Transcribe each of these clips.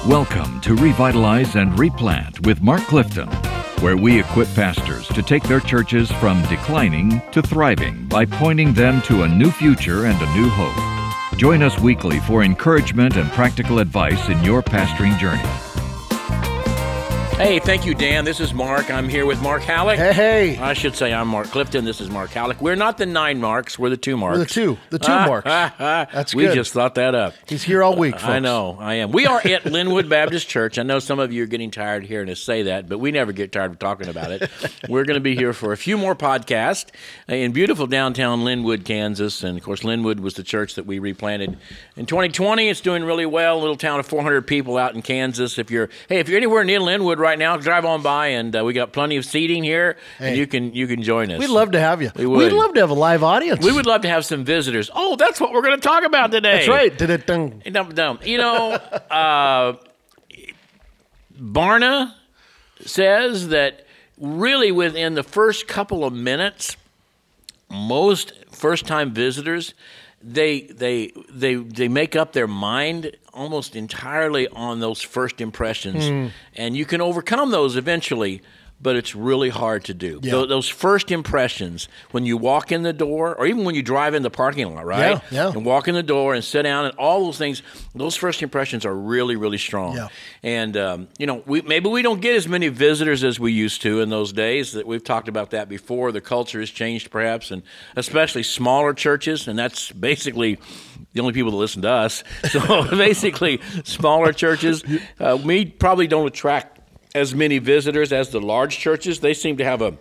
Welcome to Revitalize and Replant with Mark Clifton, where we equip pastors to take their churches from declining to thriving by pointing them to a new future and a new hope. Join us weekly for encouragement and practical advice in your pastoring journey. Hey, thank you, Dan. This is Mark. I'm here with Mark Halleck. Hey. I should say I'm Mark Clifton. This is Mark Halleck. We're not the 9 Marks. We're the 2 Marks. We're the two Marks. That's we good. just thought that up. He's here all week, folks. I know. I am. We are at Linwood Baptist Church. I know some of you are getting tired of hearing us say that, but we never get tired of talking about it. We're going to be here for a few more podcasts in beautiful downtown Linwood, Kansas. And, of course, Linwood was the church that we replanted in 2020. It's doing really well. A little town of 400 people out in Kansas. If you're anywhere near Linwood right now, drive on by. And we got plenty of seating here, and you can join us. We'd love to have you. We would. We'd love to have a live audience. We would love to have some visitors. Oh, that's what we're going to talk about today. That's right. Dum-dum. You know, Barna says that really within the first couple of minutes, most first-time visitors, they make up their mind almost entirely on those first impressions, and you can overcome those eventually, but it's really hard to do. Yeah. Those first impressions, when you walk in the door, or even when you drive in the parking lot, right? Yeah. And walk in the door and sit down and all those things, those first impressions are really, really strong. Yeah. And, maybe we don't get as many visitors as we used to in those days. That we've talked about that before. The culture has changed perhaps, and especially smaller churches, and that's basically the only people that listen to us. So basically, smaller churches, we probably don't attract as many visitors as the large churches. They seem to have a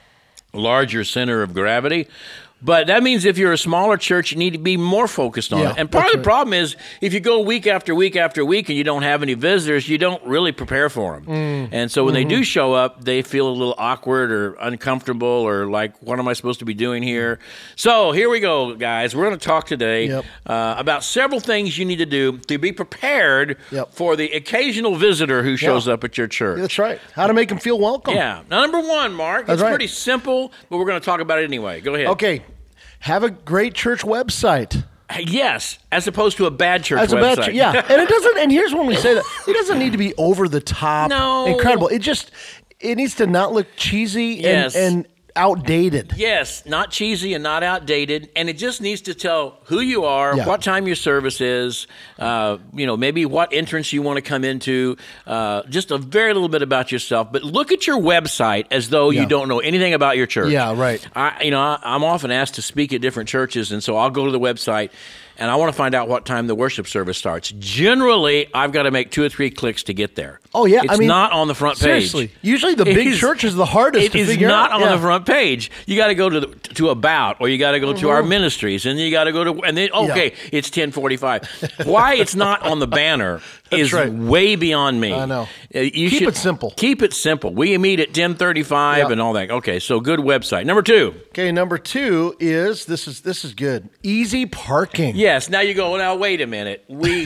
larger center of gravity. But that means if you're a smaller church, you need to be more focused on it. And part of the problem is if you go week after week after week and you don't have any visitors, you don't really prepare for them. And so when they do show up, they feel a little awkward or uncomfortable or like, what am I supposed to be doing here? So here we go, guys. We're going to talk today about several things you need to do to be prepared for the occasional visitor who shows up at your church. That's right. How to make them feel welcome. Yeah. Now, number one, Mark, it's pretty simple, but we're going to talk about it anyway. Go ahead. Okay. Have a great church website. Yes, as opposed to a bad church As a website. bad church, yeah. And it doesn't. And here's when we say that it doesn't need to be over the top, incredible. It needs to not look cheesy and outdated. Yes, not cheesy and not outdated, and it just needs to tell who you are, what time your service is, maybe what entrance you want to come into, just a very little bit about yourself. But look at your website as though you don't know anything about your church. Yeah, right. I'm often asked to speak at different churches, and so I'll go to the website, and I want to find out what time the worship service starts. Generally, I've got to make 2 or 3 clicks to get there. Oh, yeah. It's not on the front page. Seriously. Usually the big church is the hardest to figure out. It is not on the front page. You got to go to About, or you got to go to our ministries, and then you got to go to, and then, it's 10:45. Why it's not on the banner is way beyond me. I know. Keep it simple. Keep it simple. We meet at 10:35 and all that. Okay, so good website. Number 2. Okay, number 2 is, this is good, easy parking. Yes. Now you go, now wait a minute. We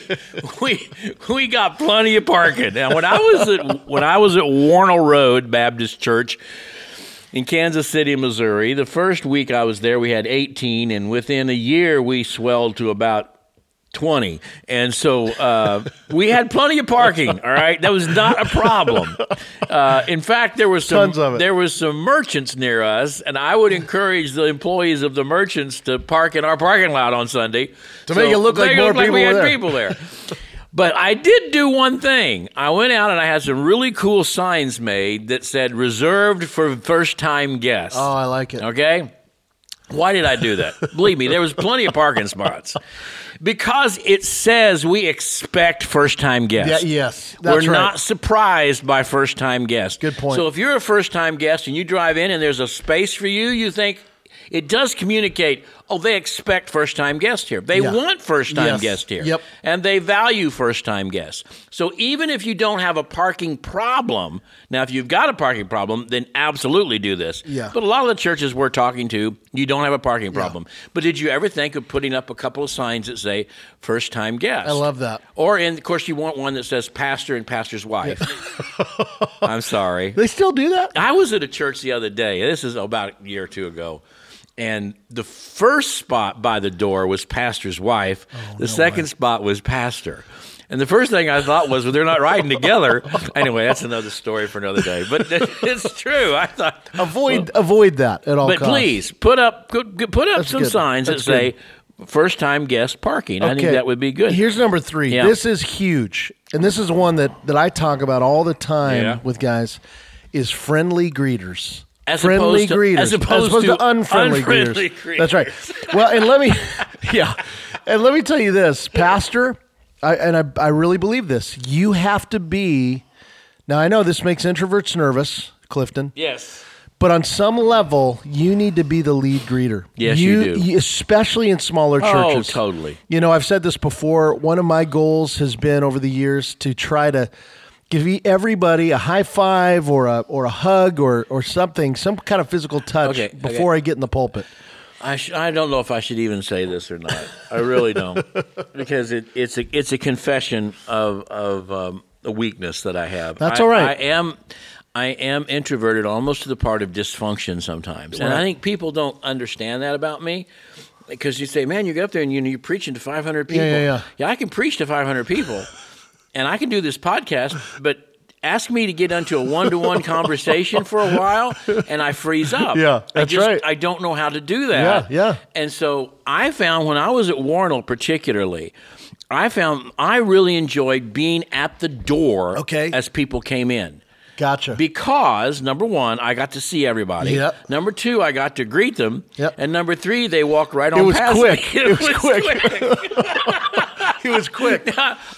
got plenty of parking. Now when I was at Warnell Road Baptist Church in Kansas City, Missouri, the first week I was there we had 18, and within a year we swelled to about 20. And so we had plenty of parking, all right? That was not a problem. In fact, there was some merchants near us, and I would encourage the employees of the merchants to park in our parking lot on Sunday. To make it look like more people we had were there. people there. But I did do one thing. I went out and I had some really cool signs made that said, reserved for first-time guests. Oh, I like it. Okay? Why did I do that? Believe me, there was plenty of parking spots. Because it says we expect first-time guests. Yeah, yes, that's We're right. not surprised by first-time guests. Good point. So if you're a first-time guest and you drive in and there's a space for you, you think it does communicate, they expect first-time guests here. They want first-time guests here. Yep. And they value first-time guests. So even if you don't have a parking problem, now if you've got a parking problem, then absolutely do this. Yeah. But a lot of the churches we're talking to, you don't have a parking problem. But did you ever think of putting up a couple of signs that say first-time guest? I love that. Or, of course, you want one that says pastor and pastor's wife. I'm sorry. They still do that? I was at a church the other day. This is about a year or two ago. And the first spot by the door was pastor's wife. The second spot was pastor. And the first thing I thought was, well, they're not riding together. Anyway, that's another story for another day. But it's true. I thought avoid that at all costs. But please put up some signs that say first-time guest parking. Okay. I think that would be good. Here's number 3. Yeah. This is huge, and this is one that I talk about all the time with guys, is friendly greeters. As opposed to unfriendly greeters. That's right. Well, and let me tell you this, Pastor, I really believe this. You have to be, now I know this makes introverts nervous, Clifton. Yes. But on some level, you need to be the lead greeter. Yes, you do. Especially in smaller churches. Oh, totally. You know, I've said this before. One of my goals has been over the years to try to give everybody a high five or a hug or something, some kind of physical touch before I get in the pulpit. I don't know if I should even say this or not. I really don't, because it's a confession of a weakness that I have. That's all right. I am introverted almost to the part of dysfunction sometimes. And I think people don't understand that about me, because you say, man, you get up there and you're preaching to 500 people. Yeah, I can preach to 500 people, and I can do this podcast, but ask me to get into a one-to-one conversation for a while, and I freeze up. Yeah, that's right. I don't know how to do that. Yeah. And so I found when I was at Warnell particularly, I really enjoyed being at the door as people came in. Gotcha. Because, number 1, I got to see everybody. Yep. Number 2, I got to greet them. Yep. And number 3, they walked right on past me. It was quick. It was quick.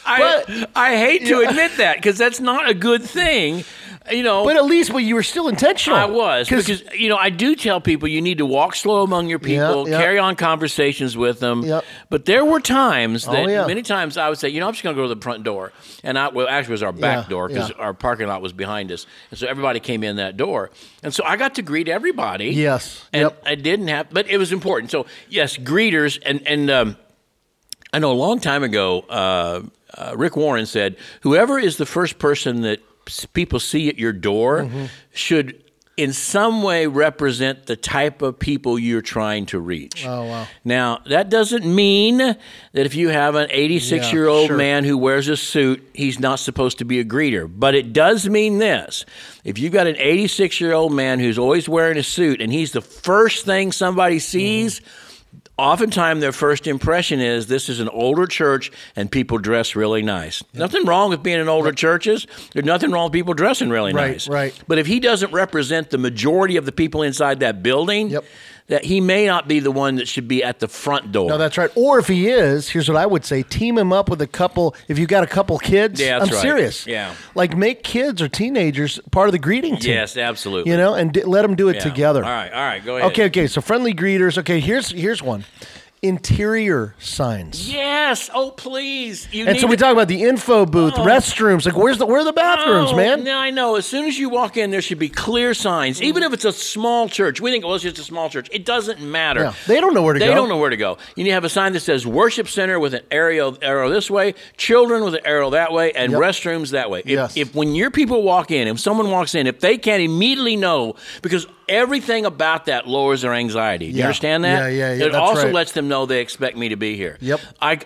I hate to admit that, because that's not a good thing. You know, but at least you were still intentional. I was, because I do tell people you need to walk slow among your people, carry on conversations with them. Yep. But there were times that many times I would say, I'm just going to go to the front door, and actually it was our back door, because our parking lot was behind us, and so everybody came in that door, and so I got to greet everybody. Yes. And I didn't have, but it was important. So yes, greeters, and I know a long time ago, Rick Warren said, whoever is the first person that people see at your door should in some way represent the type of people you're trying to reach. Oh, wow. Now, that doesn't mean that if you have an 86-year-old man who wears a suit, he's not supposed to be a greeter. But it does mean this. If you've got an 86-year-old man who's always wearing a suit and he's the first thing somebody sees, oftentimes their first impression is this is an older church and people dress really nice. Nothing wrong with being in older churches. There's nothing wrong with people dressing really nice. Right. But if he doesn't represent the majority of the people inside that building, that he may not be the one that should be at the front door. No, that's right. Or if he is, here's what I would say. Team him up with a couple, if you've got a couple kids. Yeah, that's I'm serious. Yeah. Like make kids or teenagers part of the greeting team. Yes, absolutely. And let them do it together. All right, go ahead. Okay, so friendly greeters. Okay, here's one. Interior signs. Yes. Oh, please. So we talk about the info booth, restrooms. Like, where are the bathrooms, man? No, I know. As soon as you walk in, there should be clear signs. Even if it's a small church. We think, it's just a small church. It doesn't matter. Yeah. They don't know where to go. They don't know where to go. You need to have a sign that says worship center with an arrow this way, children with an arrow that way, and restrooms that way. If when your people walk in, if someone walks in, if they can't immediately know, because everything about that lowers their anxiety. Do you understand that? Yeah. It also lets them know they expect me to be here. Yep.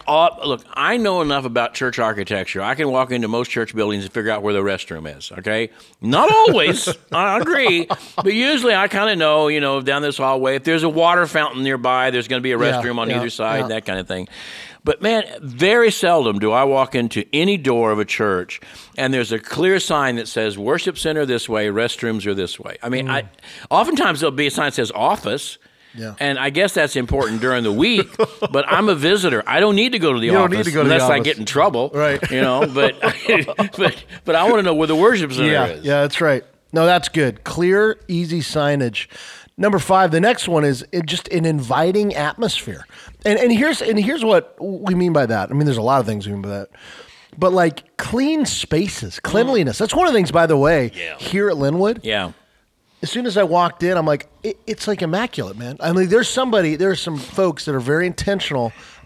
I know enough about church architecture. I can walk into most church buildings and figure out where the restroom is, okay? Not always, I agree, but usually I kind of know, down this hallway, if there's a water fountain nearby, there's going to be a restroom on either side, that kind of thing. But man, very seldom do I walk into any door of a church and there's a clear sign that says worship center this way, restrooms are this way. I mean, oftentimes there'll be a sign that says office. Yeah. And I guess that's important during the week, but I'm a visitor. I don't need to go to the office unless I get in trouble. Right. But I want to know where the worship center is. Yeah, that's right. No, that's good. Clear, easy signage. Number 5, the next one is just an inviting atmosphere. And here's what we mean by that. I mean, there's a lot of things we mean by that. But like clean spaces, cleanliness. That's one of the things, by the way, here at Linwood. Yeah. As soon as I walked in, I'm like, it's like immaculate, man. I mean, there's some folks that are very intentional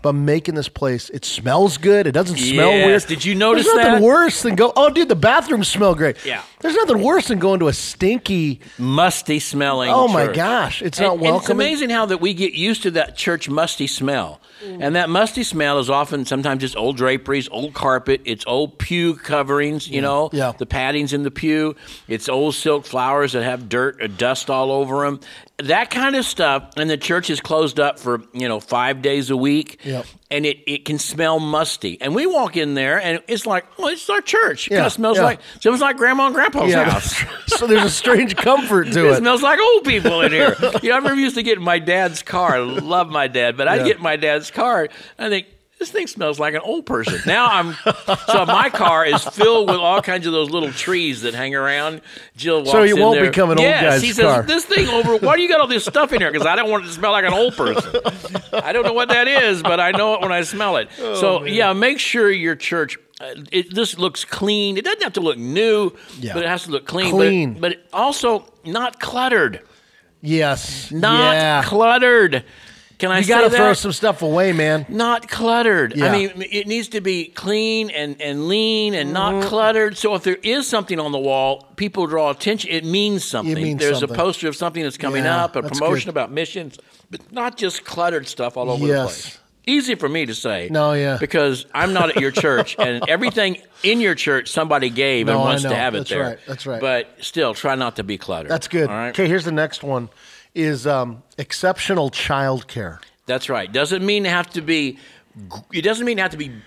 about making this place. It smells good. It doesn't smell Yes. weird. Did you notice There's nothing that? worse than oh, dude, the bathrooms smell great. Yeah. There's nothing worse than going to a stinky, musty smelling oh my church. gosh, it's not And welcoming. it's amazing how that we get used to that church musty smell. And that musty smell is often, sometimes it's old draperies, old carpet, it's old pew coverings, you know, Yeah. the paddings in the pew. It's old silk flowers that have dirt or dust all over them. That kind of stuff. And the church is closed up for, 5 days a week. Yep. And it can smell musty. And we walk in there and it's like, oh, it's our church. It Yeah, kind of smells yeah. like Grandma and Grandpa's house. So there's a strange comfort to It it. smells like old people in here. I remember used to get in my dad's car. I love my dad, but I'd Yeah. get in my dad's car. I think, this thing smells like an old person. Now so my car is filled with all kinds of those little trees that hang around. Jill walks So you in won't there. become an old guy's he car. says, this thing over, why do you got all this stuff in here? Because I don't want it to smell like an old person. I don't know what that is, but I know it when I smell it. Make sure your church, this looks clean. It doesn't have to look new, Yeah. but it has to look clean. Clean. But also not cluttered. Yes. Not yeah. cluttered. Can I You say got to that? throw some stuff away, man. Not cluttered. Yeah. I mean, it needs to be clean and lean and not Mm-hmm. cluttered. So if there is something on the wall, people draw attention. It means something. means There's something. a poster of something that's coming Yeah, up, a that's promotion good. about missions, but not just cluttered stuff all over the Yes. place. Easy for me to say. No, yeah. Because I'm not at your church, and everything in your church somebody gave and No, I wants to know. have it That's there. right. That's right. But still, try not to be cluttered. That's good. All right. Okay, here's the next one is exceptional child care. That's right. Doesn't mean it have to be. It doesn't mean it have to be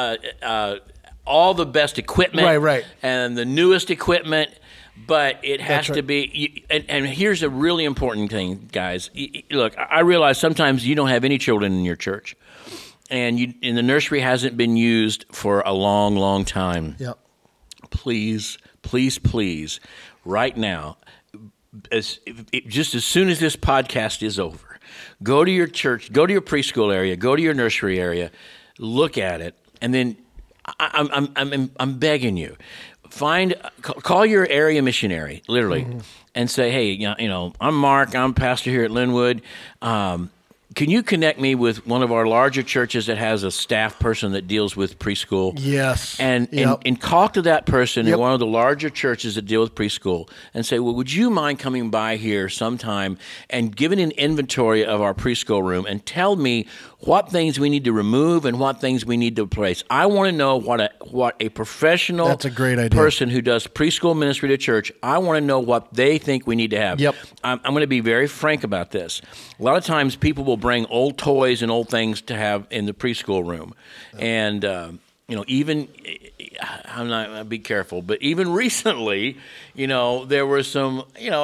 all the best equipment, Right. and the newest equipment. But it has That's right. to be. And here's a really important thing, guys. Look, I realize sometimes you don't have any children in your church, and the nursery hasn't been used for a long, long time. Yep. Please, right now, just as soon as this podcast is over, go to your church, go to your preschool area, go to your nursery area, look at it, and then I'm begging you, call your area missionary, literally, and say, hey, I'm Mark, I'm pastor here at Linwood. Can you connect me with one of our larger churches that has a staff person that deals with preschool? Yes. And Yep. talk to that person Yep. in one of the larger churches that deal with preschool and say, well, would you mind coming by here sometime and giving an inventory of our preschool room and tell me what things we need to remove and what things we need to replace? I want to know what a professional That's a great idea. person who does preschool ministry to church, I want to know what they think we need to have. Yep. I'm going to be very frank about this. A lot of times people will bring old toys and old things to have in the preschool room. And, even, I'll be careful, but even recently, there were some,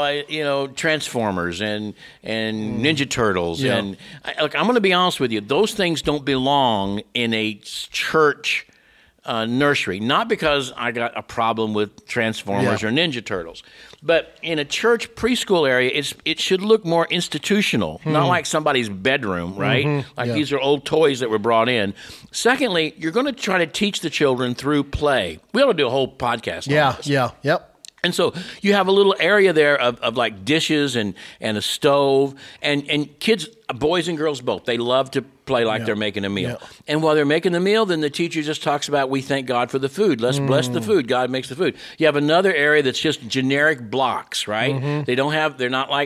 Transformers and Ninja Turtles. Yeah. And I'm going to be honest with you, those things don't belong in a church nursery. Not because I got a problem with Transformers Yeah. or Ninja Turtles, but in a church preschool area, it should look more institutional, not like somebody's bedroom, right? Like Yeah. these are old toys that were brought in. Secondly, you're going to try to teach the children through play. We ought to do a whole podcast on this. Yep. And so you have a little area there of like dishes and a stove, and kids, boys and girls both, they love to play like they're making a meal. Yeah. And while they're making the meal, then the teacher just talks about, we thank God for the food. Let's bless the food. God makes the food. You have another area that's just generic blocks, right? They're not like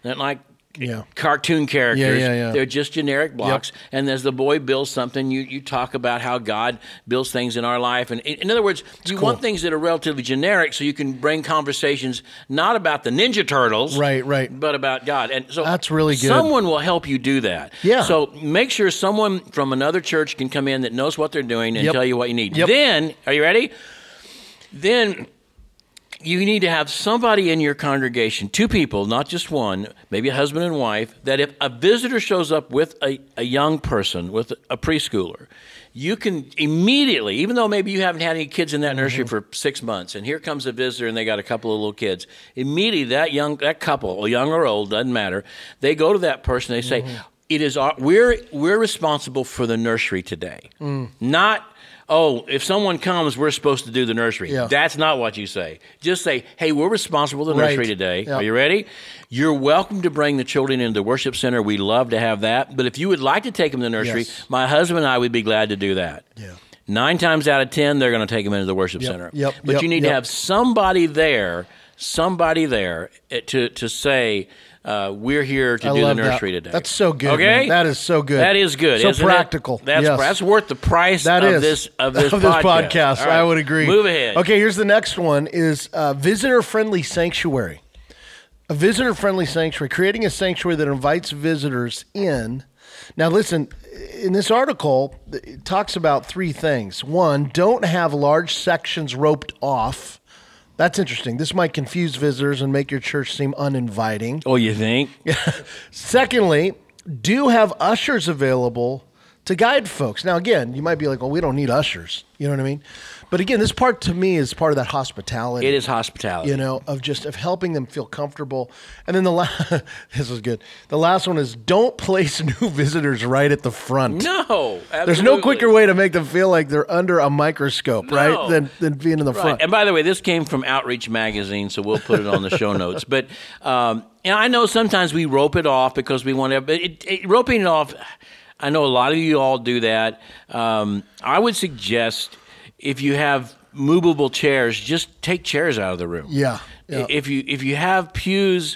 Yeah. cartoon characters. Yeah. They're just generic blocks. And as the boy builds something, you talk about how God builds things in our life. And in other words, you want things that are relatively generic so you can bring conversations not about the Ninja Turtles, Right. but about God. And so That's really good. Someone will help you do that. Yeah. So make sure someone from another church can come in that knows what they're doing and Yep. tell you what you need. Yep. Then, are you ready? Then you need to have somebody in your congregation, two people, not just one, maybe a husband and wife, that if a visitor shows up with a young person, with a preschooler, you can immediately, even though maybe you haven't had any kids in that nursery for 6 months, and here comes a visitor and they got a couple of little kids, immediately that couple, young or old, doesn't matter, they go to that person, they say, It is we're responsible for the nursery today. Not, if someone comes, we're supposed to do the nursery. Yeah. That's not what you say. Just say, hey, we're responsible for the nursery today. Yeah. Are you ready? You're welcome to bring the children into the worship center. We love to have that. But if you would like to take them to the nursery, my husband and I would be glad to do that. Yeah. 9 times out of 10, they're going to take them into the worship center. But you need to have somebody there to say, we're here to do the nursery today. That's so good. Okay, man. That is so good. That is good. So isn't practical. It? That's worth the price that of is. this podcast. All right. I would agree. Move ahead. Okay, here's the next one: is visitor-friendly sanctuary. A visitor-friendly sanctuary, creating a sanctuary that invites visitors in. Now, listen. In this article, it talks about 3 things. 1, don't have large sections roped off. That's interesting. This might confuse visitors and make your church seem uninviting. Oh, you think? Secondly, do have ushers available to guide folks. Now, again, you might be like, well, we don't need ushers. You know what I mean? But again, this part to me is part of that hospitality. It is hospitality. You know, of helping them feel comfortable. And then this is good. The last one is don't place new visitors right at the front. No, absolutely. There's no quicker way to make them feel like they're under a microscope, right? Than being in the front. And by the way, this came from Outreach Magazine, so we'll put it on the show notes. But I know sometimes we rope it off because we want to, but roping it off, I know a lot of you all do that. I would suggest if you have movable chairs, just take chairs out of the room. Yeah. If you have pews,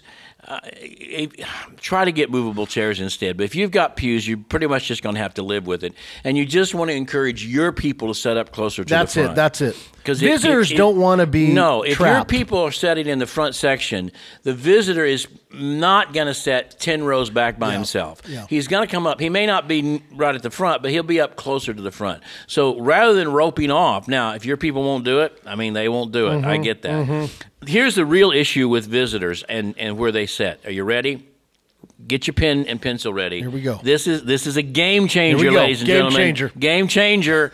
try to get movable chairs instead. But if you've got pews, you're pretty much just going to have to live with it. And you just want to encourage your people to set up closer to the front. That's it. Because 'Cause visitors don't want to be if trapped. your people are sitting in the front section, the visitor is not going to sit 10 rows back by himself. Yeah. He's going to come up. He may not be right at the front, but he'll be up closer to the front. So rather than roping off, now, if your people won't do it, I mean, they won't do it. I get that. Here's the real issue with visitors and where they sit. Are you ready? Get your pen and pencil ready. Here we go. This is a game changer, ladies and gentlemen. Game changer.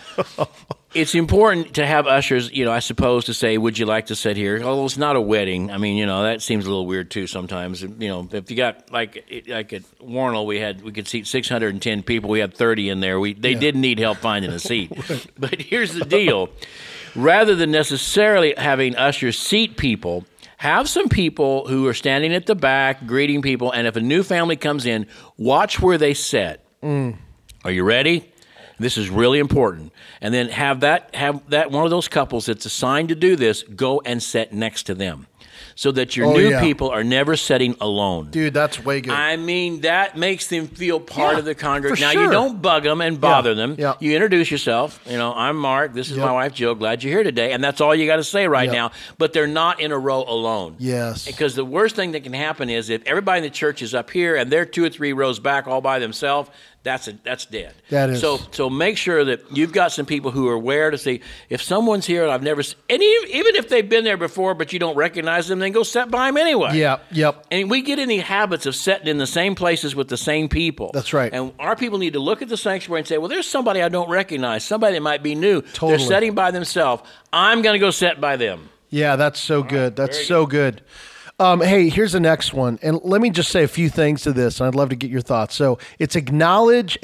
It's important to have ushers, I suppose, to say, would you like to sit here? Although it's not a wedding. I mean, that seems a little weird, too, sometimes. If you got, like at Warnell, we could seat 610 people. We had 30 in there. They didn't need help finding a seat. Right. But here's the deal. Rather than necessarily having ushers seat people, have some people who are standing at the back, greeting people, and if a new family comes in, watch where they sit. Are you ready? This is really important. And then have that one of those couples that's assigned to do this go and sit next to them so that your new people are never sitting alone. Dude, that's way good. I mean, that makes them feel part of the congregation. Now, sure. you don't bug them and bother them. Yeah. You introduce yourself. I'm Mark. This is my wife, Jill. Glad you're here today. And that's all you got to say right now. But they're not in a row alone. Yes. Because the worst thing that can happen is if everybody in the church is up here and they're 2 or 3 rows back all by themselves, that's dead. That is. So make sure that you've got some people who are aware to see if someone's here and I've never seen, and even if they've been there before but you don't recognize them, then go sit by them anyway. Yeah, yep. And we get in the habits of sitting in the same places with the same people. That's right. And our people need to look at the sanctuary and say, well, there's somebody I don't recognize, somebody that might be new. Totally. They're sitting by themselves. I'm going to go sit by them. Yeah, that's so good. That's so good. Hey, here's the next one. And let me just say a few things to this. And I'd love to get your thoughts. So it's acknowledge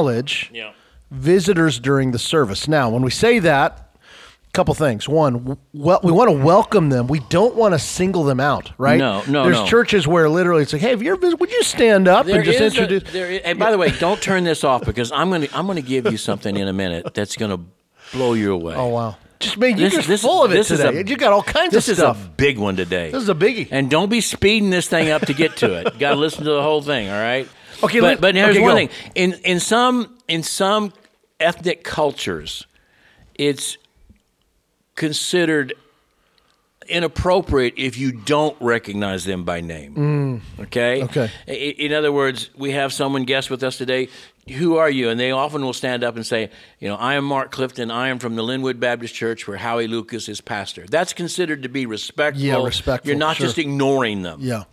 visitors during the service. Now, when we say that, a couple things. One, we want to welcome them. We don't want to single them out, right? No. There's churches where literally it's like, hey, if you're would you stand up and just introduce? And by the way, don't turn this off because I'm going to give you something in a minute that's going to blow you away. Oh, wow. You're just full of it today. You got all kinds of stuff. This is a big one today. This is a biggie. And don't be speeding this thing up to get to it. Got to listen to the whole thing, all right? Okay, but here's one go. thing. In some ethnic cultures, it's considered inappropriate if you don't recognize them by name. Okay? Okay. In other words, we have someone guest with us today. Who are you? And they often will stand up and say, I am Mark Clifton. I am from the Linwood Baptist Church where Howie Lucas is pastor. That's considered to be respectful. Yeah, respectful. You're not just ignoring them. Yeah.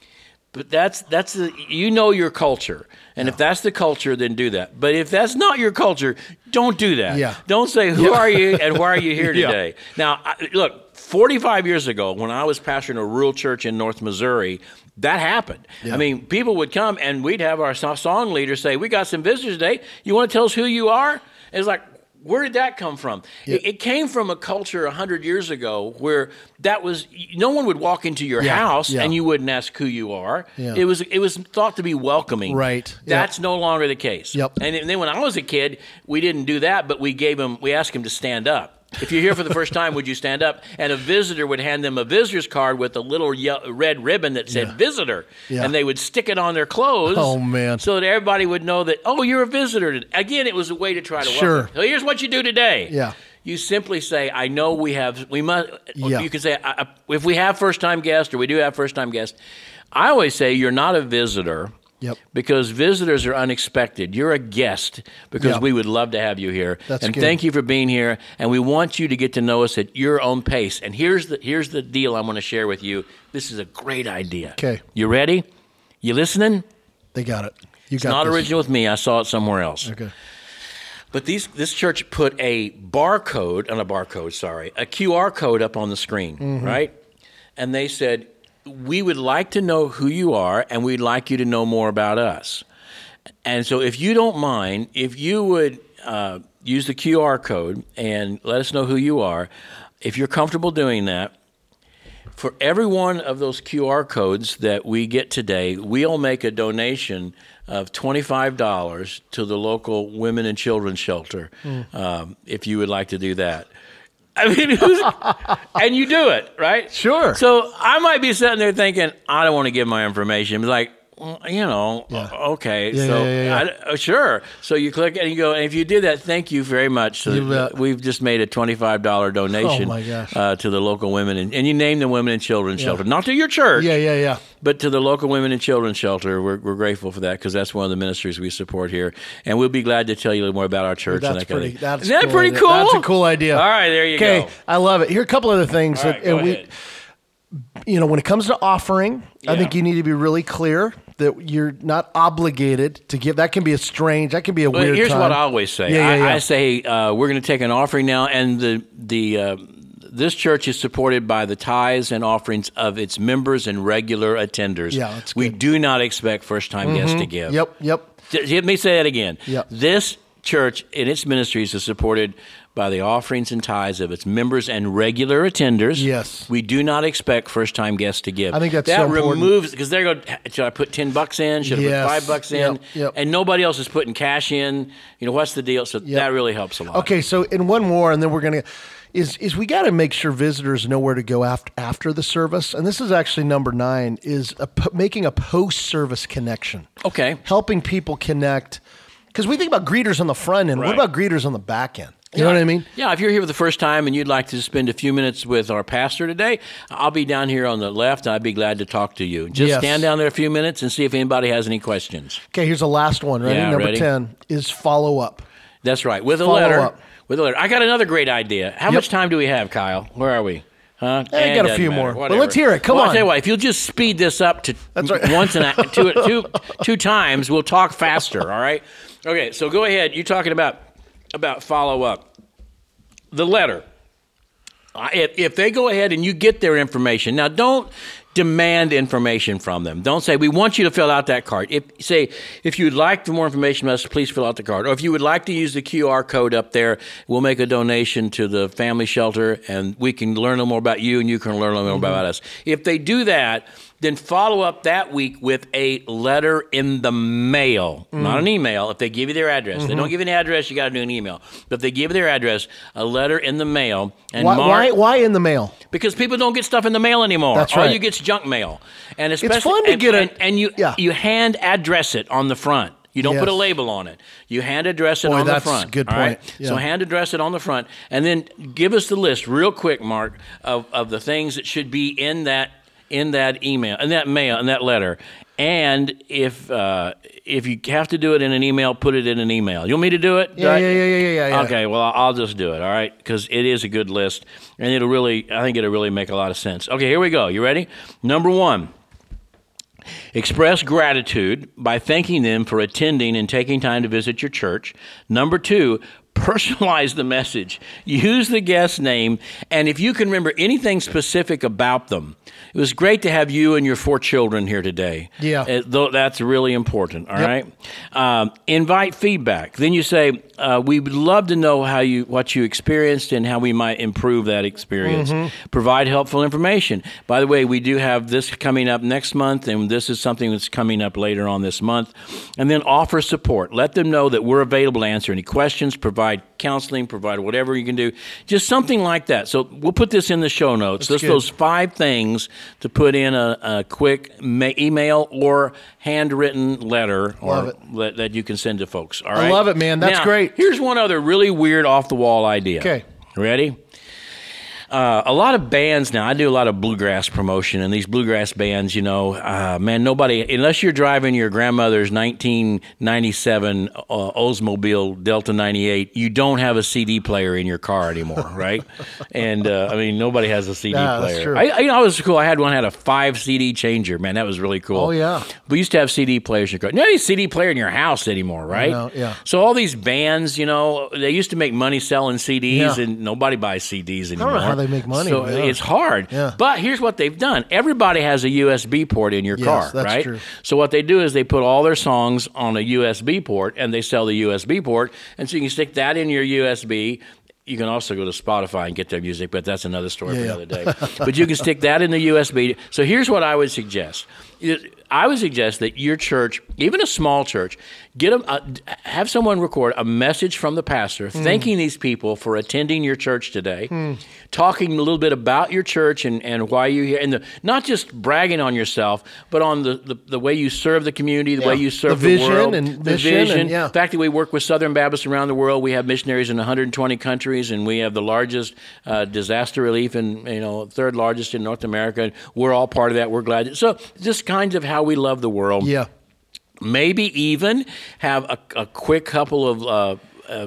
But that's your culture, and if that's the culture, then do that. But if that's not your culture, don't do that. Yeah. Don't say who are you and why are you here Yeah. today. Now, look, 45 years ago, when I was pastoring a rural church in North Missouri, that happened. Yeah. I mean, people would come and we'd have our song leader say, "We got some visitors today. You want to tell us who you are?" It's like, where did that come from? Yeah. It came from a culture 100 years ago where that was no one would walk into your Yeah. house Yeah. and you wouldn't ask who you are. Yeah. It was thought to be welcoming. Right. That's no longer the case. Yep. And then when I was a kid, we didn't do that, but we asked him to stand up. If you're here for the first time, would you stand up? And a visitor would hand them a visitor's card with a little red ribbon that said visitor. Yeah. And they would stick it on their clothes. Oh, man. So that everybody would know that, oh, you're a visitor. Again, it was a way to try to welcome. So here's what you do today. Yeah. You simply say, I know we must. Yeah. You can say, if we have first-time guests, or we do have first-time guests, I always say you're not a visitor. Yep. Because visitors are unexpected. You're a guest because Yep. we would love to have you here. That's and good. thank you for being here. And we want you to get to know us at your own pace. And here's the deal I'm going to share with you. This is a great idea. Okay. You ready? You listening? They got it. It's not original with me. I saw it somewhere else. Okay. But this church put a QR code up on the screen, right? And they said, we would like to know who you are, and we'd like you to know more about us. And so if you don't mind, if you would use the QR code and let us know who you are, if you're comfortable doing that, for every one of those QR codes that we get today, we'll make a donation of $25 to the local women and children's shelter, if you would like to do that. I mean, and you do it, right? Sure. So I might be sitting there thinking, I don't want to give my information. But like, okay. Yeah, so yeah. sure. So you click and you go, and if you did that, thank you very much. So we've just made a $25 donation Oh, my gosh. To the local women. And you name the women and children's shelter. Not to your church. Yeah. But to the local women and children's shelter, we're grateful for that because that's one of the ministries we support here. And we'll be glad to tell you a little more about our church. That's and that kind of pretty. thing. That's Isn't that cool pretty idea. cool? That's a cool idea. All right, there you go. Okay, I love it. Here are a couple other things. All right, go ahead. When it comes to offering, I think you need to be really clear that you're not obligated to give. That can be a weird Here's time. what I always say. I say we're going to take an offering now, and this church is supported by the tithes and offerings of its members and regular attenders. Yeah, that's We good. do not expect first-time guests to give. Yep. Let me say that again. Yep. This church and its ministries is supported by the offerings and tithes of its members and regular attenders. Yes. We do not expect first-time guests to give. I think that's that so important. removes, because they're going, should I put $10 in? Should I put $5 in? Yep. And nobody else is putting cash in. What's the deal? So that really helps a lot. Okay, so in one more, and then we're going to is we got to make sure visitors know where to go after the service. And this is actually number 9, is making a post-service connection. Okay. Helping people connect. Because we think about greeters on the front end. Right. What about greeters on the back end? You know what I mean? Yeah, if you're here for the first time and you'd like to spend a few minutes with our pastor today, I'll be down here on the left. I'd be glad to talk to you. Just stand down there a few minutes and see if anybody has any questions. Okay, here's the last one. Ready? Yeah, Number ready? 10 is follow up. That's right. With a Follow letter. up. With a letter. I got another great idea. How much time do we have, Kyle? Where are we? Huh? I got a few more. Well, let's hear it. Come I'll on. tell you what, if you'll just speed this up to That's right. once and two times, we'll talk faster, all right? Okay, so go ahead. You're talking about follow up. The letter. If they go ahead and you get their information, now don't demand information from them. Don't say, we want you to fill out that card. If you'd like for more information from us, please fill out the card. Or if you would like to use the QR code up there, we'll make a donation to the family shelter and we can learn a little more about you and you can learn a little more about us. If they do that, then follow up that week with a letter in the mail, not an email. If they give you their address, they don't give you an address, you got to do an email. But if they give you their address, a letter in the mail. And Why in the mail? Because people don't get stuff in the mail anymore. That's All right. you get's junk mail, and especially fun to get you hand address it on the front. You don't put a Yes. label on it. You hand address it Boy, on the that's front. a good all right? point. Yeah. So hand address it on the front, and then give us the list real quick, Mark, of the things that should be in that email, in that mail, in that letter. And if you have to do it in an email, put it in an email. You want me to do it? Yeah. Okay, well, I'll just do it, all right? Because it is a good list, and I think it'll really make a lot of sense. Okay, here we go. You ready? Number 1, Express gratitude by thanking them for attending and taking time to visit your church. Number 2, personalize the message. Use the guest's name, and if you can remember anything specific about them. It was great to have you and your 4 children here today. Yeah. That's really important, all right? Invite feedback. Then you say, we would love to know what you experienced and how we might improve that experience. Provide helpful information. By the way, we do have this coming up next month, and this is something that's coming up later on this month. And then offer support. Let them know that we're available to answer any questions, provide counseling, provide whatever you can do. Just something like that. So we'll put this in the show notes. Just those 5 things to put in a quick email or handwritten letter that you can send to folks. All right? I love it, man. That's great. Here's one other really weird off-the-wall idea. Okay. Ready? A lot of bands now, I do a lot of bluegrass promotion, and these bluegrass bands, man, nobody, unless you're driving your grandmother's 1997 Oldsmobile Delta 98, you don't have a CD player in your car anymore, right? And, nobody has a CD player. That's true. I was cool. I had a 5 CD changer. Man, that was really cool. Oh, yeah. We used to have CD players in your car. No CD player in your house anymore, right? No, yeah. So all these bands, they used to make money selling CDs, and nobody buys CDs anymore. I don't know how they make money. So it's hard. Yeah. But here's what they've done. Everybody has a USB port in your car, that's right? true. So what they do is they put all their songs on a USB port, and they sell the USB port. And so you can stick that in your USB. You can also go to Spotify and get their music, but that's another story for another day. But you can stick that in the USB. So here's what I would suggest. I would suggest that your church, even a small church, have someone record a message from the pastor thanking these people for attending your church today, talking a little bit about your church and why you're here, and not just bragging on yourself, but on the way you serve the community, the way you serve the world, the vision. The fact that we work with Southern Baptists around the world. We have missionaries in 120 countries, and we have the largest disaster relief and third largest in North America. We're all part of that. We're glad. So just kinds of how we love the world. Yeah. Maybe even have a quick couple of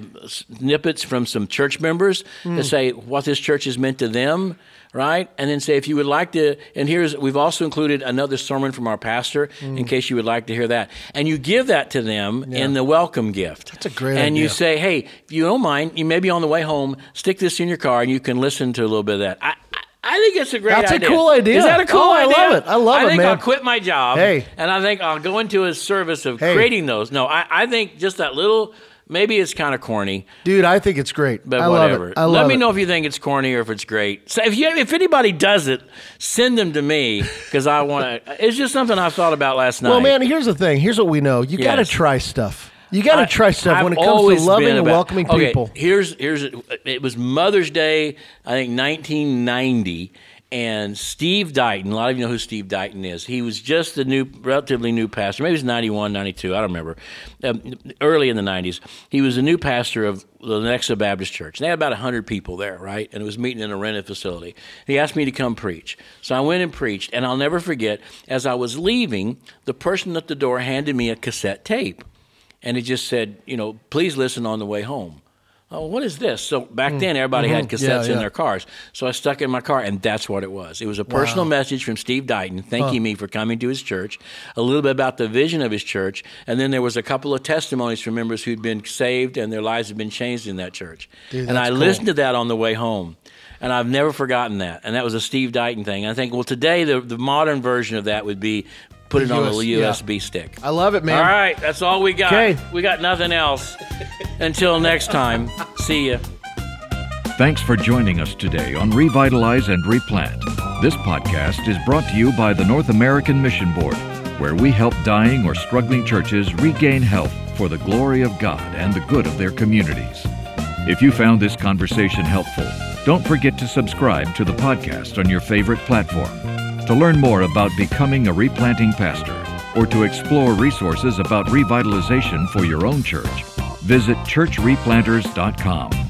snippets from some church members to say what this church has meant to them, right? And then say, if you would like to, and we've also included another sermon from our pastor in case you would like to hear that. And you give that to them in the welcome gift. That's a great idea. And you say, hey, if you don't mind, you maybe on the way home, stick this in your car and you can listen to a little bit of that. I think it's a great idea. That's a cool idea. Is that a cool idea? I love it. I love it, man. I think I'll quit my job, and I think I'll go into a service of creating those. No, I think just that little, maybe it's kind of corny. Dude, I think it's great. But whatever. Love it. Let me know if you think it's corny or if it's great. So if anybody does it, send them to me because I want to. It's just something I thought about last night. Well, man, here's the thing. Here's what we know. You got to try stuff. You got to try stuff when it comes to loving and welcoming people. Here's it was Mother's Day, I think 1990. And Steve Dighton, a lot of you know who Steve Dighton is. He was just a relatively new pastor. Maybe it was 91, 92, I don't remember. Early in the 90s. He was a new pastor of the Lenexa Baptist Church. And they had about 100 people there, right? And it was meeting in a rented facility. He asked me to come preach. So I went and preached. And I'll never forget, as I was leaving, the person at the door handed me a cassette tape. And it just said, please listen on the way home. Oh, what is this? So back then, everybody had cassettes in their cars. So I stuck it in my car, and that's what it was. It was a personal message from Steve Dighton thanking me for coming to his church, a little bit about the vision of his church, and then there was a couple of testimonies from members who'd been saved and their lives had been changed in that church. Dude, and I listened to that on the way home. And I've never forgotten that. And that was a Steve Dighton thing. I think, today the modern version of that would be put it on a USB stick. I love it, man. All right, that's all we got. Okay. We got nothing else. Until next time, see ya. Thanks for joining us today on Revitalize and Replant. This podcast is brought to you by the North American Mission Board, where we help dying or struggling churches regain health for the glory of God and the good of their communities. If you found this conversation helpful, don't forget to subscribe to the podcast on your favorite platform. To learn more about becoming a replanting pastor or to explore resources about revitalization for your own church, visit churchreplanters.com.